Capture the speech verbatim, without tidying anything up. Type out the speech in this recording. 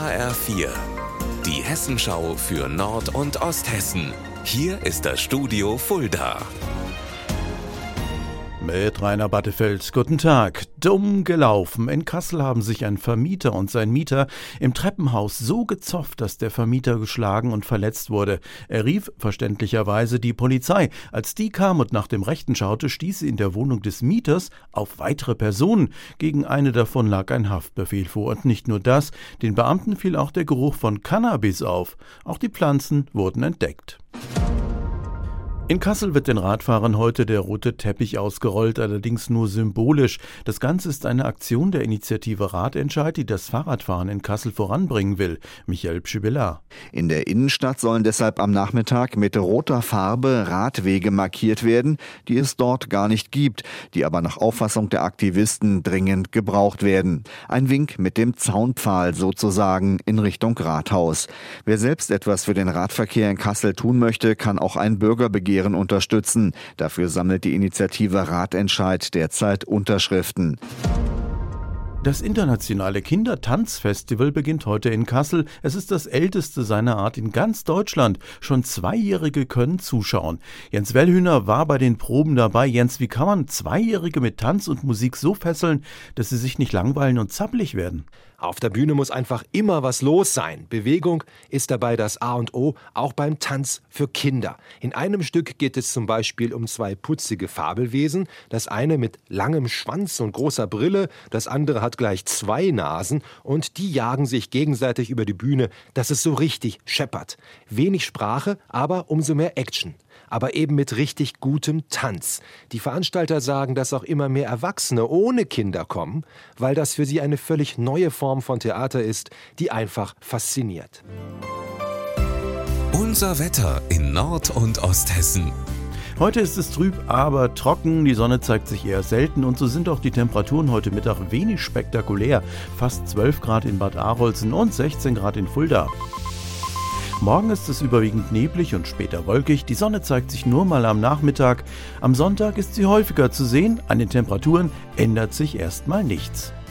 H R vier, die Hessenschau für Nord- und Osthessen. Hier ist das Studio Fulda. Mit Rainer Battefeld, guten Tag. Dumm gelaufen. In Kassel haben sich ein Vermieter und sein Mieter im Treppenhaus so gezofft, dass der Vermieter geschlagen und verletzt wurde. Er rief verständlicherweise die Polizei. Als die kam und nach dem Rechten schaute, stieß sie in der Wohnung des Mieters auf weitere Personen. Gegen eine davon lag ein Haftbefehl vor. Und nicht nur das, den Beamten fiel auch der Geruch von Cannabis auf. Auch die Pflanzen wurden entdeckt. In Kassel wird den Radfahrern heute der rote Teppich ausgerollt, allerdings nur symbolisch. Das Ganze ist eine Aktion der Initiative Radentscheid, die das Fahrradfahren in Kassel voranbringen will. Michael Pschibilla. In der Innenstadt sollen deshalb am Nachmittag mit roter Farbe Radwege markiert werden, die es dort gar nicht gibt, die aber nach Auffassung der Aktivisten dringend gebraucht werden. Ein Wink mit dem Zaunpfahl sozusagen in Richtung Rathaus. Wer selbst etwas für den Radverkehr in Kassel tun möchte, kann auch ein Bürgerbegehren unterstützen. Dafür sammelt die Initiative Radentscheid derzeit Unterschriften. Das internationale Kindertanzfestival beginnt heute in Kassel. Es ist das älteste seiner Art in ganz Deutschland. Schon Zweijährige können zuschauen. Jens Wellhühner war bei den Proben dabei. Jens, wie kann man Zweijährige mit Tanz und Musik so fesseln, dass sie sich nicht langweilen und zappelig werden? Auf der Bühne muss einfach immer was los sein. Bewegung ist dabei das A und O, auch beim Tanz für Kinder. In einem Stück geht es zum Beispiel um zwei putzige Fabelwesen. Das eine mit langem Schwanz und großer Brille, das andere hat gleich zwei Nasen und die jagen sich gegenseitig über die Bühne, dass es so richtig scheppert. Wenig Sprache, aber umso mehr Action. Aber eben mit richtig gutem Tanz. Die Veranstalter sagen, dass auch immer mehr Erwachsene ohne Kinder kommen, weil das für sie eine völlig neue Form von Theater ist, die einfach fasziniert. Unser Wetter in Nord- und Osthessen. Heute ist es trüb, aber trocken. Die Sonne zeigt sich eher selten und so sind auch die Temperaturen heute Mittag wenig spektakulär. Fast zwölf Grad in Bad Arolsen und sechzehn Grad in Fulda. Morgen ist es überwiegend neblig und später wolkig. Die Sonne zeigt sich nur mal am Nachmittag. Am Sonntag ist sie häufiger zu sehen. An den Temperaturen ändert sich erstmal nichts.